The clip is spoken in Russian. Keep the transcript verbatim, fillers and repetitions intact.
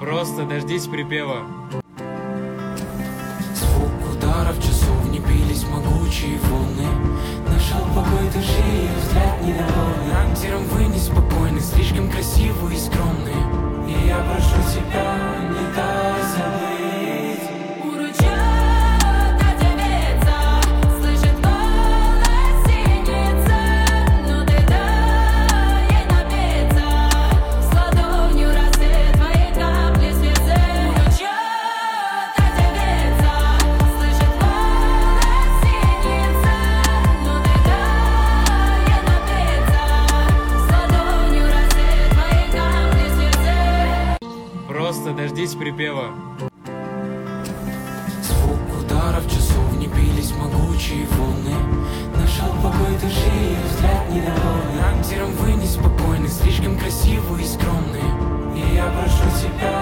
Просто дождись припева. Звук ударов часов не бились могучие волны. Нашел покой души и взгляд недовольный. Рантером вы неспокойны, слишком красивые и скромные. И я прошу тебя, не дай забыть. Просто дождись припева. Звук ударов часов не бились могучие волны. Нашел покой души и взгляд недовольный. Рантером вы неспокойны, слишком красивые и скромные. И я прошу тебя,